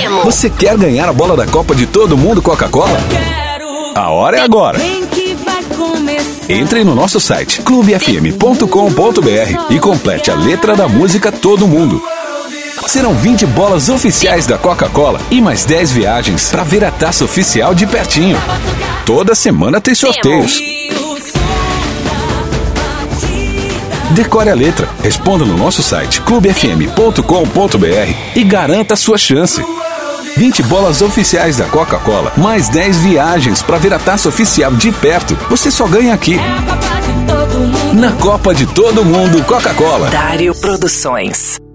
Máximo. Você quer ganhar a bola da Copa de Todo Mundo Coca-Cola? A hora é agora. Entre no nosso site clubefm.com.br e complete a letra da música Todo Mundo. Serão 20 bolas oficiais da Coca-Cola e mais 10 viagens para ver a taça oficial de pertinho. Toda semana tem sorteios. Decore a letra, responda no nosso site clubefm.com.br e garanta a sua chance. 20 bolas oficiais da Coca-Cola, mais 10 viagens para ver a taça oficial de perto. Você só ganha aqui. Na Copa de Todo Mundo Coca-Cola. Dário Produções.